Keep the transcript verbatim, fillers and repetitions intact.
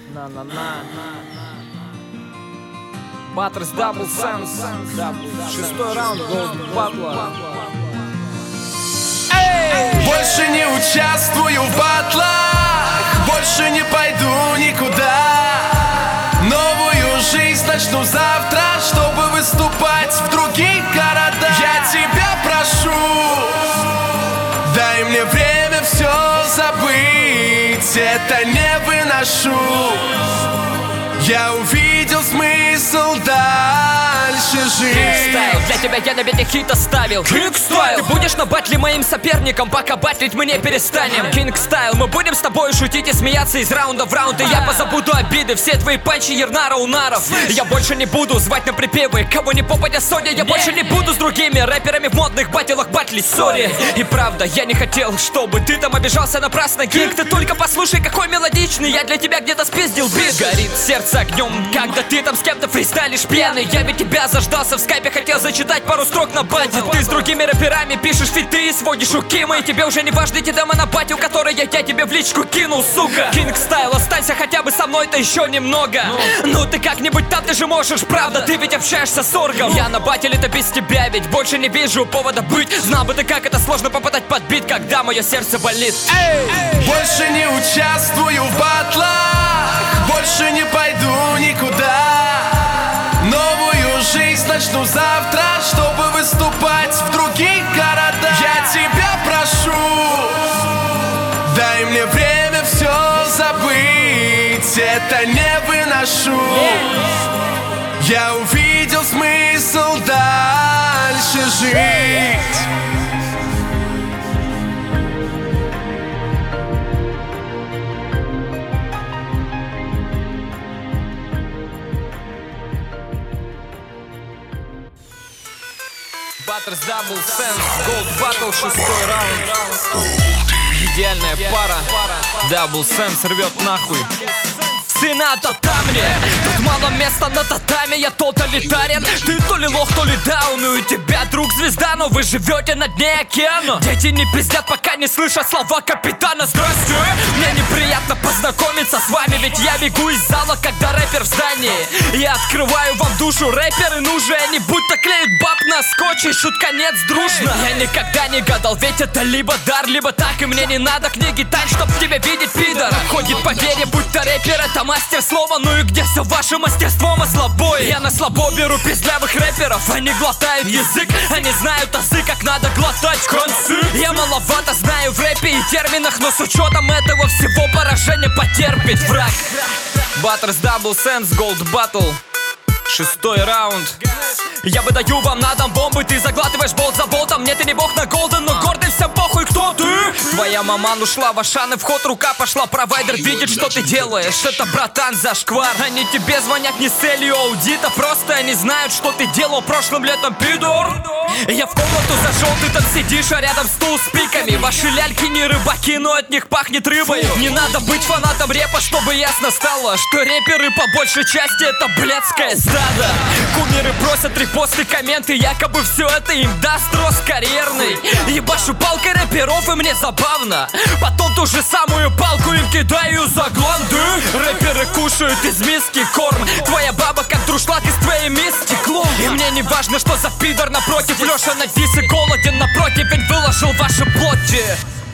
Баттерс Дабл Сенс. Шестой раунд Gold Battle. Больше не участвую в батлах, больше не пойду никуда. Новую жизнь начну завтра, чтобы выступать в других городах. Я тебя прошу, дай мне время все забыть, это не выношу. Я увидел смысл дальше жить. Кингстайл, для тебя я на бите хит оставил. Кингстайл, ты будешь на батле моим соперником, пока батлить мы не перестанем. Кингстайл, мы будем с тобой шутить и смеяться из раунда в раунд. И я позабуду обиды, все твои панчи Ернара Унаров. Я больше не буду звать на припевы, кого не попадя Соня. Я больше не буду с другими рэперами в модных батлах батлить, сори. И правда, я не хотел, чтобы ты там обижался напрасно. Кинг, ты только послушай, какой мелодичный. Я для тебя где-то спиздил бит. Горит сердце огнем, когда ты там с кем-то фристайлишь пьяный. Я ведь тебя заждался в скайпе, хотел зачитать пару строк на бате. Ты с другими рэперами пишешь фиты и сводишь у Кима. И тебе уже не важны эти демы на бате, у которой я, я тебе в личку кинул, сука. Кингстайл, останься хотя бы со мной-то еще немного. Ну ты как-нибудь там, ты же можешь, правда. Ты ведь общаешься с оргом. Я на батле-то без тебя, ведь больше не вижу повода быть. Знал бы ты, как это сложно попадать под бит, когда мое сердце болит. Эй! Больше не участвую в батлах, больше не пойду никуда. Новую жизнь начну завтра, чтобы выступать в других городах. Я тебя прошу, дай мне время все забыть, это не выношу. Я увидел смысл дальше жить. Баттерс Дабл Сенс, Gold Battle, шестой раунд. Идеальная пара. Дабл Сенс рвет нахуй. Ты на татаме, тут мало места на татаме, я тоталитарен. Ты то ли лох, то ли даун, и у тебя друг звезда, но вы живете на дне океана. Дети не пиздят, пока не слышат слова капитана. Здрасте, мне неприятно познакомиться с вами, ведь я бегу из зала, когда рэпер в здании. Я открываю вам душу, рэперы, ну же, они будто клеют баб на скотч, и шутконец дружно. Я никогда не гадал, ведь это либо дар, либо так, и мне не надо книги тайн, чтоб тебя видеть, пидора. Ходит по вере, будь то рэпер, это мастер слова, ну и где все ваше мастерство, мы слабой. Я на слабо беру пиздлявых рэперов, они глотают язык, они знают азы, как надо глотать концы. Я маловато знаю в рэпе и терминах, но с учетом этого всего поражение потерпит враг. Баттерс Дабл Сенс, Gold Battle. Шестой раунд. Я выдаю вам на дом бомбы, ты заглатываешь болт за болтом. Мне ты не бог на голден, но гордый всем похуй, кто ты? Твоя маман ушла в Ашан, и в ход рука пошла. Провайдер видит, что ты делаешь. Это, братан, зашквар. Они тебе звонят не с целью аудита, просто они знают, что ты делал прошлым летом, пидор. Я в комнату зашел, ты там сидишь, а рядом стул с пиками. Ваши ляльки не рыбаки, но от них пахнет рыбой. Не надо быть фанатом рэпа, чтобы ясно стало, что рэперы по большей части это блядское стадо. Кумиры просят репосты, комменты, якобы все это им даст рост карьерный. Ебашу палкой рэперов, и мне забавно. Потом ту же самую палку им кидаю за гланды. Рэперы кушают из миски корм. Твоя баба как друшлаг из твоей миски клон. И мне не важно, что за пидор напротив. Леша на дис и голоден напротив, ведь выложил ваши плоти.